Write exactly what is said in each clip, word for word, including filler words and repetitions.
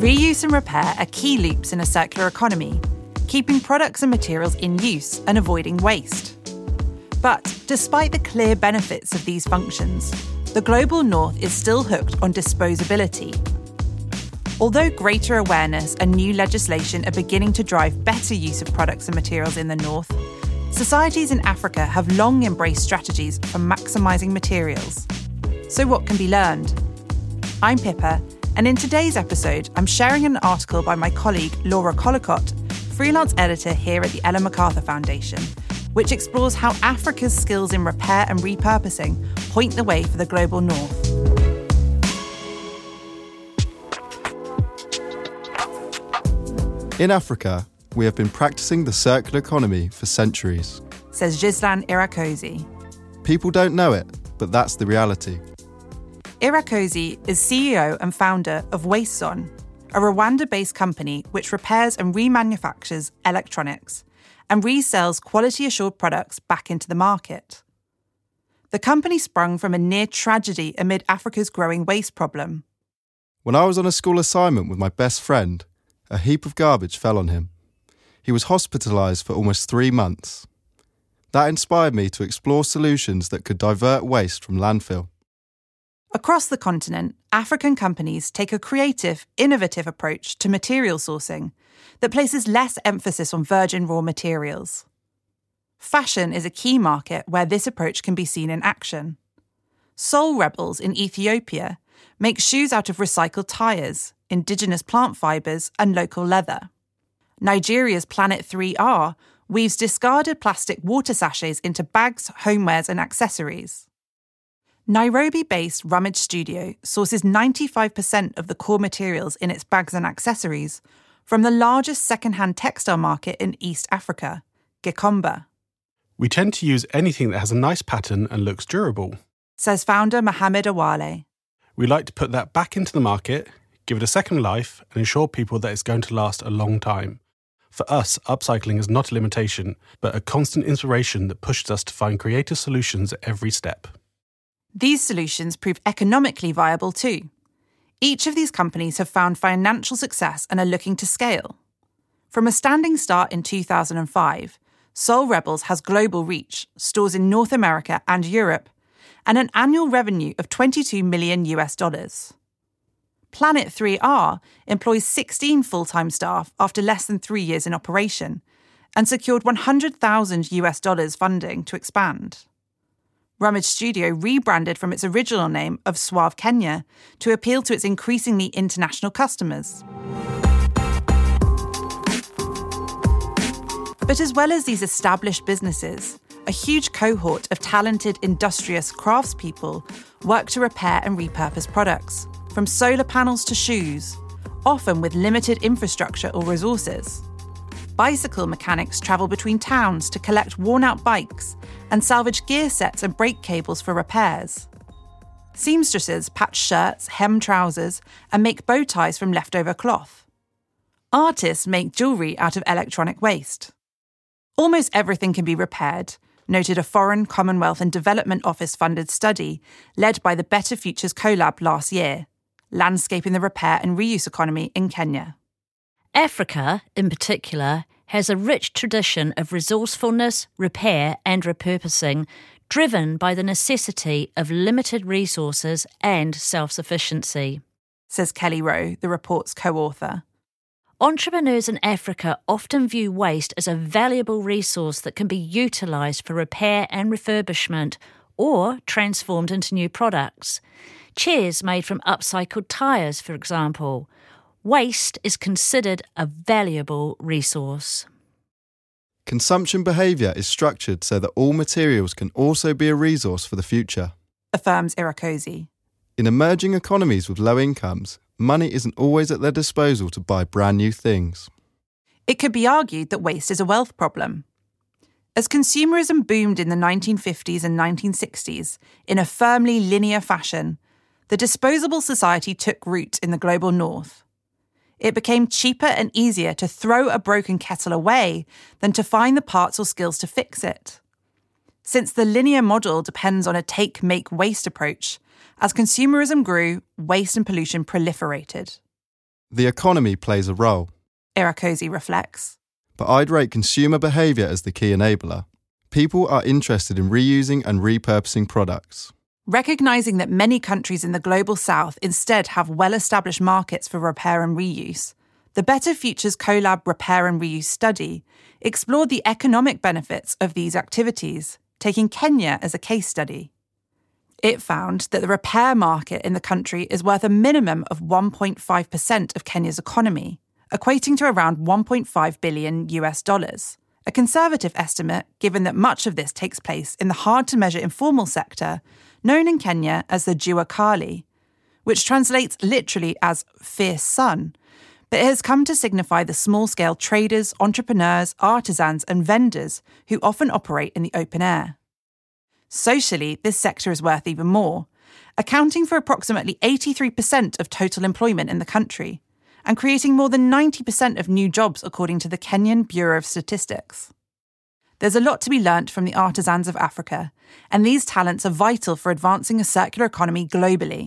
Reuse and repair are key loops in a circular economy, keeping products and materials in use and avoiding waste. But despite the clear benefits of these functions, the global north is still hooked on disposability. Although greater awareness and new legislation are beginning to drive better use of products and materials in the north, societies in Africa have long embraced strategies for maximising materials. So what can be learned? I'm Pippa, and in today's episode, I'm sharing an article by my colleague Laura Collicott, freelance editor here at the Ellen MacArthur Foundation, which explores how Africa's skills in repair and repurposing point the way for the global north. In Africa, we have been practicing the circular economy for centuries, says Gislan Irakoze. People don't know it, but that's the reality. Irakoze is C E O and founder of WasteZone, a Rwanda-based company which repairs and remanufactures electronics and resells quality-assured products back into the market. The company sprung from a near tragedy amid Africa's growing waste problem. When I was on a school assignment with my best friend, a heap of garbage fell on him. He was hospitalised for almost three months. That inspired me to explore solutions that could divert waste from landfill. Across the continent, African companies take a creative, innovative approach to material sourcing that places less emphasis on virgin raw materials. Fashion is a key market where this approach can be seen in action. Soul Rebels in Ethiopia make shoes out of recycled tyres, indigenous plant fibres and local leather. Nigeria's Planet three R weaves discarded plastic water sachets into bags, homewares and accessories. Nairobi-based Rummage Studio sources ninety-five percent of the core materials in its bags and accessories from the largest second-hand textile market in East Africa, Gikomba. We tend to use anything that has a nice pattern and looks durable, says founder Mohamed Awale. We like to put that back into the market, give it a second life, and ensure people that it's going to last a long time. For us, upcycling is not a limitation, but a constant inspiration that pushes us to find creative solutions at every step. These solutions prove economically viable too. Each of these companies have found financial success and are looking to scale. From a standing start in two thousand five, Soul Rebels has global reach, stores in North America and Europe, and an annual revenue of twenty-two million US dollars. Planet three R employs sixteen full-time staff after less than three years in operation and secured one hundred thousand US dollars funding to expand. Rummage Studio rebranded from its original name of Suave Kenya to appeal to its increasingly international customers. But as well as these established businesses, a huge cohort of talented, industrious craftspeople work to repair and repurpose products, from solar panels to shoes, often with limited infrastructure or resources. Bicycle mechanics travel between towns to collect worn-out bikes and salvage gear sets and brake cables for repairs. Seamstresses patch shirts, hem trousers, and make bow ties from leftover cloth. Artists make jewellery out of electronic waste. Almost everything can be repaired, noted a Foreign, Commonwealth and Development Office-funded study led by the Better Futures Collab last year, landscaping the repair and reuse economy in Kenya. Africa, in particular, has a rich tradition of resourcefulness, repair and repurposing, driven by the necessity of limited resources and self-sufficiency, says Kelly Rowe, the report's co-author. Entrepreneurs in Africa often view waste as a valuable resource that can be utilised for repair and refurbishment or transformed into new products. Chairs made from upcycled tyres, for example. Waste is considered a valuable resource. Consumption behaviour is structured so that all materials can also be a resource for the future, affirms Irakoze. In emerging economies with low incomes, money isn't always at their disposal to buy brand new things. It could be argued that waste is a wealth problem. As consumerism boomed in the nineteen fifties and nineteen sixties in a firmly linear fashion, the disposable society took root in the global north. It became cheaper and easier to throw a broken kettle away than to find the parts or skills to fix it. Since the linear model depends on a take, make, waste approach, as consumerism grew, waste and pollution proliferated. The economy plays a role, Irakozy reflects. but I'd rate consumer behaviour as the key enabler. People are interested in reusing and repurposing products. Recognising that many countries in the global south instead have well-established markets for repair and reuse, the Better Futures Collab Repair and Reuse study explored the economic benefits of these activities, taking Kenya as a case study. It found that the repair market in the country is worth a minimum of one point five percent of Kenya's economy, equating to around one point five billion US dollars, a conservative estimate given that much of this takes place in the hard-to-measure informal sector known in Kenya as the Jua Kali, which translates literally as fierce sun, but it has come to signify the small-scale traders, entrepreneurs, artisans and vendors who often operate in the open air. Socially, this sector is worth even more, accounting for approximately eighty-three percent of total employment in the country and creating more than ninety percent of new jobs according to the Kenyan Bureau of Statistics. There's a lot to be learnt from the artisans of Africa, and these talents are vital for advancing a circular economy globally.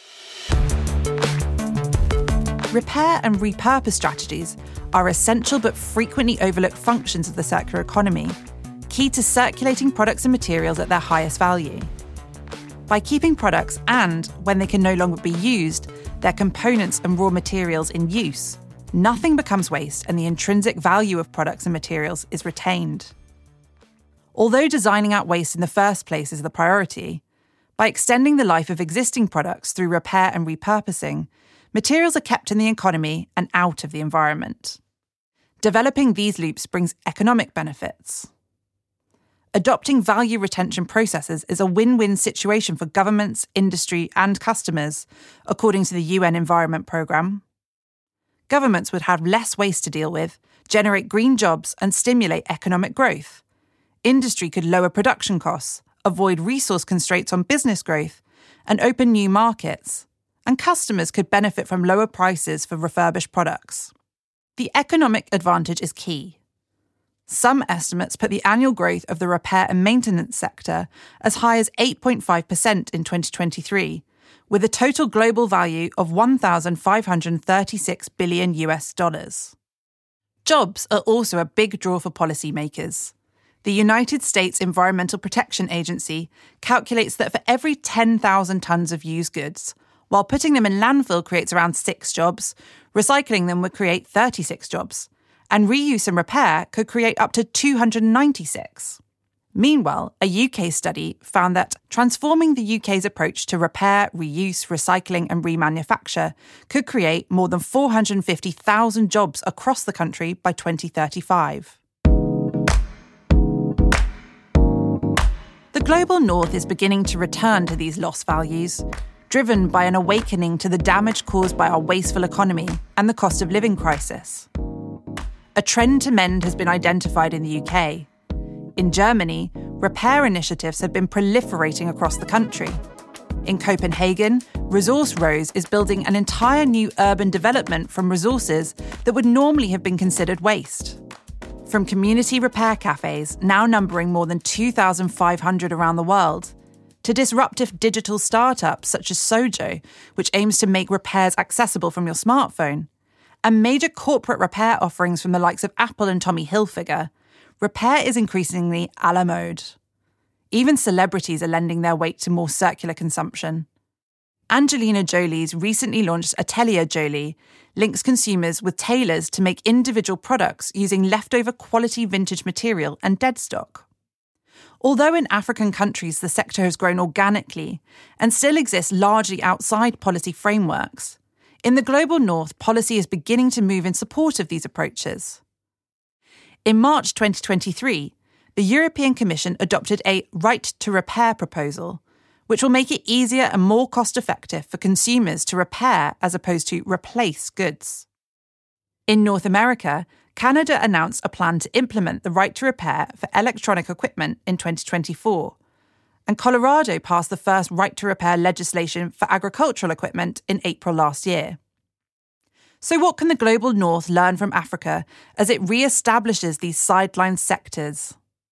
Repair and repurpose strategies are essential but frequently overlooked functions of the circular economy, key to circulating products and materials at their highest value. By keeping products and, when they can no longer be used, their components and raw materials in use, nothing becomes waste and the intrinsic value of products and materials is retained. Although designing out waste in the first place is the priority, by extending the life of existing products through repair and repurposing, materials are kept in the economy and out of the environment. Developing these loops brings economic benefits. Adopting value retention processes is a win-win situation for governments, industry, and customers, according to the U N Environment Programme. Governments would have less waste to deal with, generate green jobs, and stimulate economic growth. Industry could lower production costs, avoid resource constraints on business growth, and open new markets. And customers could benefit from lower prices for refurbished products. The economic advantage is key. Some estimates put the annual growth of the repair and maintenance sector as high as eight point five percent in twenty twenty-three, with a total global value of one thousand five hundred thirty-six billion US dollars. Jobs are also a big draw for policymakers. The United States Environmental Protection Agency calculates that for every ten thousand tonnes of used goods, while putting them in landfill creates around six jobs, recycling them would create thirty-six jobs, and reuse and repair could create up to two hundred ninety-six. Meanwhile, a U K study found that transforming the U K's approach to repair, reuse, recycling and remanufacture could create more than four hundred fifty thousand jobs across the country by twenty thirty-five. The global north is beginning to return to these lost values, driven by an awakening to the damage caused by our wasteful economy and the cost of living crisis. A trend to mend has been identified in the U K. In Germany, repair initiatives have been proliferating across the country. In Copenhagen, Resource Rose is building an entire new urban development from resources that would normally have been considered waste. From community repair cafes, now numbering more than two thousand five hundred around the world, to disruptive digital startups such as Sojo, which aims to make repairs accessible from your smartphone, and major corporate repair offerings from the likes of Apple and Tommy Hilfiger, repair is increasingly à la mode. Even celebrities are lending their weight to more circular consumption. Angelina Jolie's recently launched Atelier Jolie links consumers with tailors to make individual products using leftover quality vintage material and dead stock. Although in African countries the sector has grown organically and still exists largely outside policy frameworks, in the global north, policy is beginning to move in support of these approaches. In March twenty twenty-three, the European Commission adopted a right to repair proposal, which will make it easier and more cost-effective for consumers to repair as opposed to replace goods. In North America, Canada announced a plan to implement the right to repair for electronic equipment in twenty twenty-four, and Colorado passed the first right to repair legislation for agricultural equipment in April last year. So what can the global north learn from Africa as it re-establishes these sidelined sectors?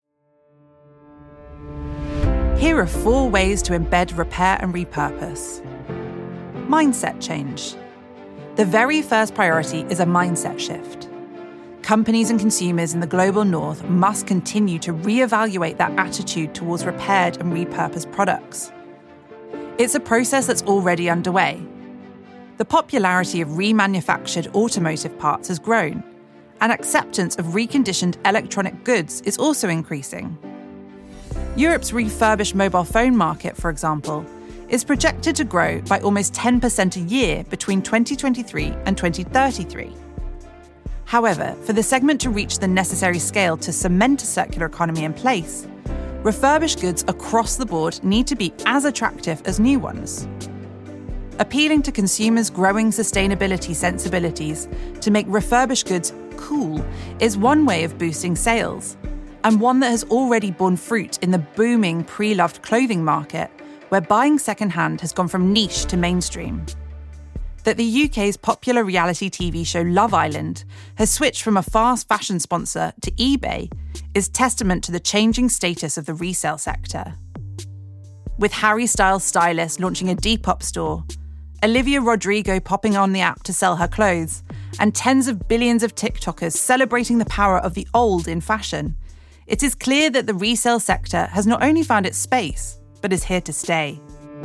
Here are four ways to embed repair and repurpose. Mindset change. The very first priority is a mindset shift. Companies and consumers in the global north must continue to reevaluate their attitude towards repaired and repurposed products. It's a process that's already underway. The popularity of remanufactured automotive parts has grown, and acceptance of reconditioned electronic goods is also increasing. Europe's refurbished mobile phone market, for example, is projected to grow by almost ten percent a year between twenty twenty-three and twenty thirty-three. However, for the segment to reach the necessary scale to cement a circular economy in place, refurbished goods across the board need to be as attractive as new ones. Appealing to consumers' growing sustainability sensibilities to make refurbished goods cool is one way of boosting sales, and one that has already borne fruit in the booming pre-loved clothing market, where buying second-hand has gone from niche to mainstream. That the U K's popular reality T V show Love Island has switched from a fast fashion sponsor to eBay is testament to the changing status of the resale sector. With Harry Styles' stylist launching a Depop store, Olivia Rodrigo popping on the app to sell her clothes, and tens of billions of TikTokers celebrating the power of the old in fashion, it is clear that the resale sector has not only found its space, but is here to stay.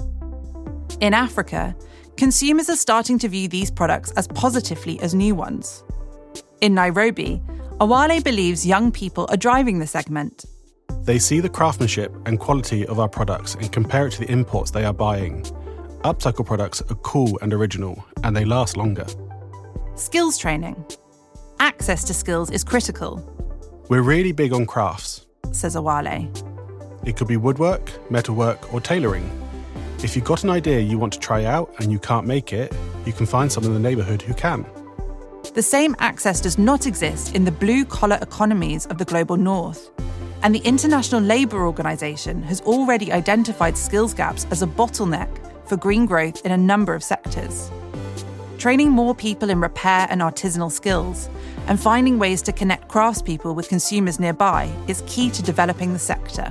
In Africa, consumers are starting to view these products as positively as new ones. In Nairobi, Awale believes young people are driving the segment. They see the craftsmanship and quality of our products and compare it to the imports they are buying. Upcycle products are cool and original, and they last longer. Skills training. Access to skills is critical, We're really big on crafts. says Awale. It could be woodwork, metalwork, or tailoring. If you've got an idea you want to try out and you can't make it, you can find someone in the neighbourhood who can. The same access does not exist in the blue-collar economies of the global north, and the International Labour Organization has already identified skills gaps as a bottleneck for green growth in a number of sectors. Training more people in repair and artisanal skills and finding ways to connect craftspeople with consumers nearby is key to developing the sector.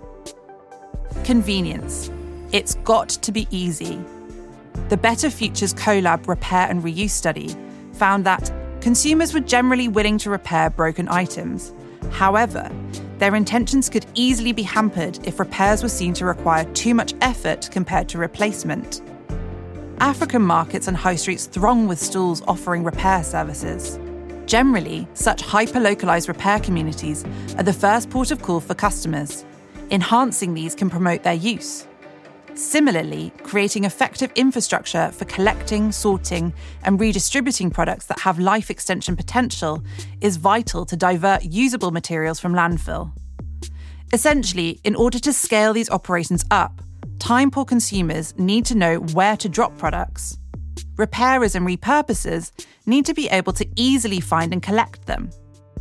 Convenience. It's got to be easy. The Better Futures Collab Repair and Reuse study found that consumers were generally willing to repair broken items. However, their intentions could easily be hampered if repairs were seen to require too much effort compared to replacement. African markets and high streets throng with stalls offering repair services. Generally, such hyper-localised repair communities are the first port of call for customers. Enhancing these can promote their use. Similarly, creating effective infrastructure for collecting, sorting, and redistributing products that have life extension potential is vital to divert usable materials from landfill. Essentially, in order to scale these operations up, time-poor consumers need to know where to drop products. Repairers and repurposers need to be able to easily find and collect them.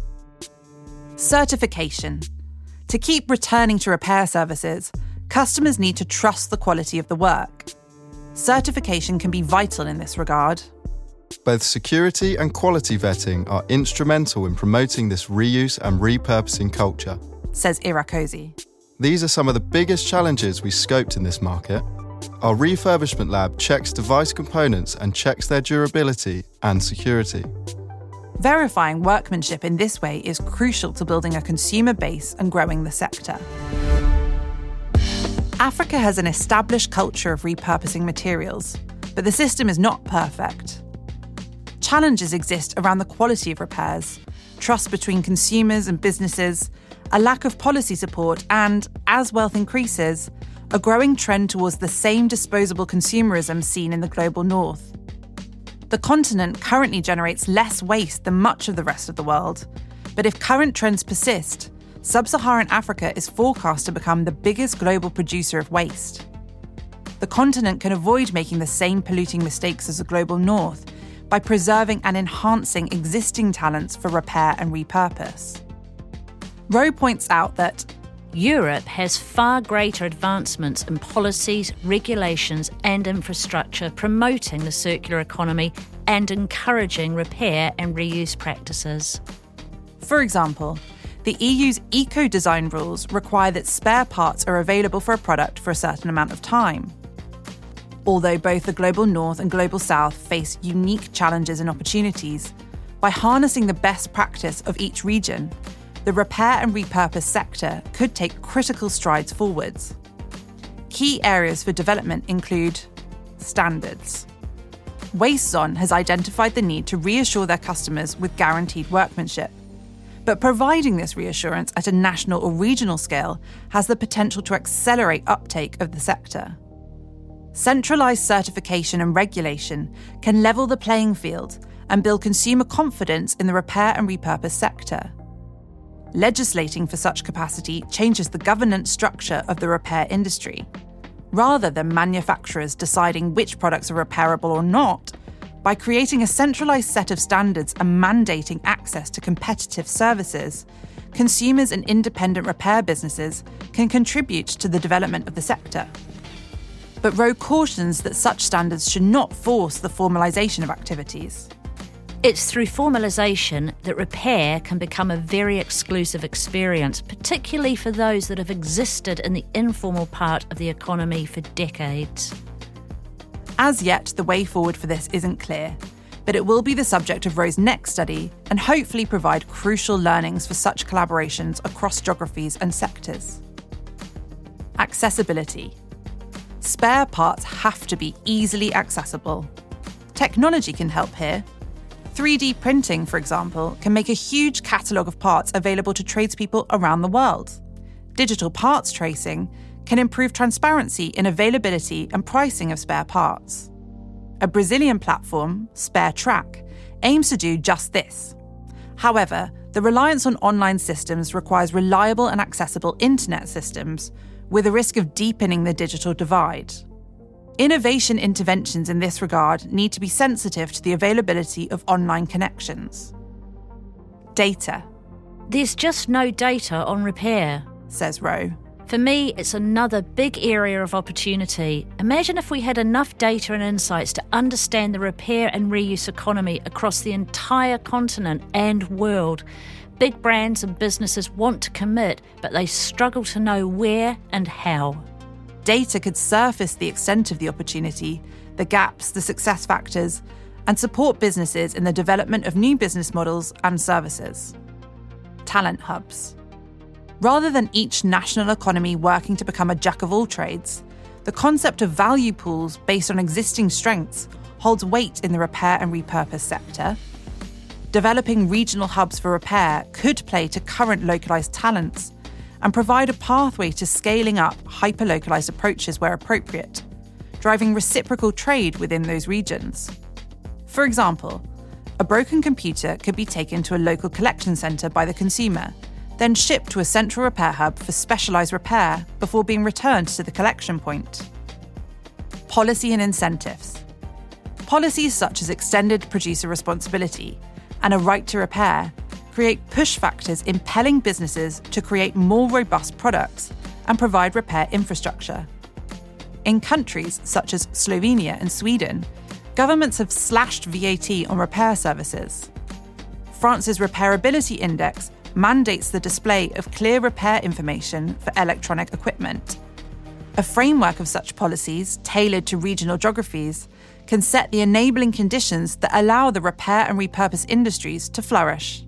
Certification. To keep returning to repair services, customers need to trust the quality of the work. Certification can be vital in this regard. Both security and quality vetting are instrumental in promoting this reuse and repurposing culture, says Irakozy. These are some of the biggest challenges we scoped in this market. Our refurbishment lab checks device components and checks their durability and security. Verifying workmanship in this way is crucial to building a consumer base and growing the sector. Africa has an established culture of repurposing materials, but the system is not perfect. Challenges exist around the quality of repairs, trust between consumers and businesses, a lack of policy support, and, as wealth increases, a growing trend towards the same disposable consumerism seen in the global north. The continent currently generates less waste than much of the rest of the world, but if current trends persist, Sub-Saharan Africa is forecast to become the biggest global producer of waste. The continent can avoid making the same polluting mistakes as the global north by preserving and enhancing existing talents for repair and repurpose. Rowe points out that Europe has far greater advancements in policies, regulations and infrastructure promoting the circular economy and encouraging repair and reuse practices. For example, the E U's eco-design rules require that spare parts are available for a product for a certain amount of time. Although both the Global North and Global South face unique challenges and opportunities, by harnessing the best practice of each region, the repair and repurpose sector could take critical strides forwards. Key areas for development include standards. WasteZon has identified the need to reassure their customers with guaranteed workmanship. But providing this reassurance at a national or regional scale has the potential to accelerate uptake of the sector. Centralised certification and regulation can level the playing field and build consumer confidence in the repair and repurpose sector. Legislating for such capacity changes the governance structure of the repair industry. Rather than manufacturers deciding which products are repairable or not, by creating a centralised set of standards and mandating access to competitive services, consumers and independent repair businesses can contribute to the development of the sector. But Rowe cautions that such standards should not force the formalisation of activities. It's through formalisation that repair can become a very exclusive experience, particularly for those that have existed in the informal part of the economy for decades. As yet, the way forward for this isn't clear, but it will be the subject of Rowe's next study and hopefully provide crucial learnings for such collaborations across geographies and sectors. Accessibility. Spare parts have to be easily accessible. Technology can help here. three D printing, for example, can make a huge catalogue of parts available to tradespeople around the world. Digital parts tracing can improve transparency in availability and pricing of spare parts. A Brazilian platform, SpareTrack, aims to do just this. However, the reliance on online systems requires reliable and accessible internet systems, with a risk of deepening the digital divide. Innovation interventions in this regard need to be sensitive to the availability of online connections. Data. There's just no data on repair, says Rowe. For me, it's another big area of opportunity. Imagine if we had enough data and insights to understand the repair and reuse economy across the entire continent and world. Big brands and businesses want to commit, but they struggle to know where and how. Data could surface the extent of the opportunity, the gaps, the success factors, and support businesses in the development of new business models and services. Talent hubs. Rather than each national economy working to become a jack of all trades, the concept of value pools based on existing strengths holds weight in the repair and repurpose sector. Developing regional hubs for repair could play to current localised talents and provide a pathway to scaling up hyper-localised approaches where appropriate, driving reciprocal trade within those regions. For example, a broken computer could be taken to a local collection centre by the consumer, then shipped to a central repair hub for specialised repair before being returned to the collection point. Policy and incentives. Policies such as extended producer responsibility and a right to repair create push factors impelling businesses to create more robust products and provide repair infrastructure. In countries such as Slovenia and Sweden, governments have slashed V A T on repair services. France's Repairability Index mandates the display of clear repair information for electronic equipment. A framework of such policies, tailored to regional geographies, can set the enabling conditions that allow the repair and repurpose industries to flourish.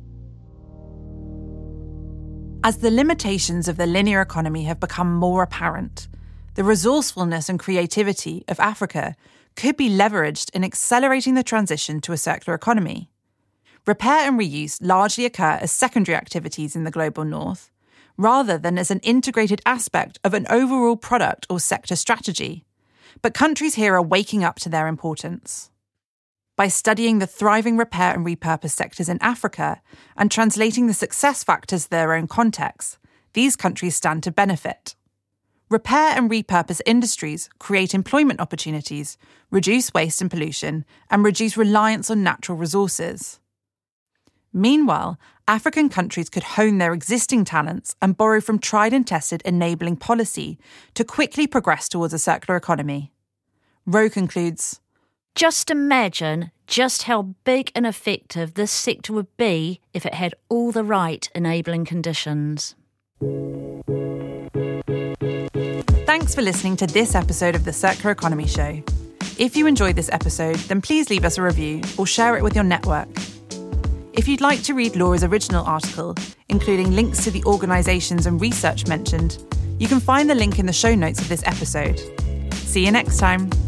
As the limitations of the linear economy have become more apparent, the resourcefulness and creativity of Africa could be leveraged in accelerating the transition to a circular economy. Repair and reuse largely occur as secondary activities in the global north, rather than as an integrated aspect of an overall product or sector strategy. But countries here are waking up to their importance. By studying the thriving repair and repurpose sectors in Africa and translating the success factors to their own contexts, these countries stand to benefit. Repair and repurpose industries create employment opportunities, reduce waste and pollution, and reduce reliance on natural resources. Meanwhile, African countries could hone their existing talents and borrow from tried and tested enabling policy to quickly progress towards a circular economy. Rowe concludes, just imagine just how big and effective this sector would be if it had all the right enabling conditions. Thanks for listening to this episode of the Circular Economy Show. If you enjoyed this episode, then please leave us a review or share it with your network. If you'd like to read Laura's original article, including links to the organisations and research mentioned, you can find the link in the show notes of this episode. See you next time.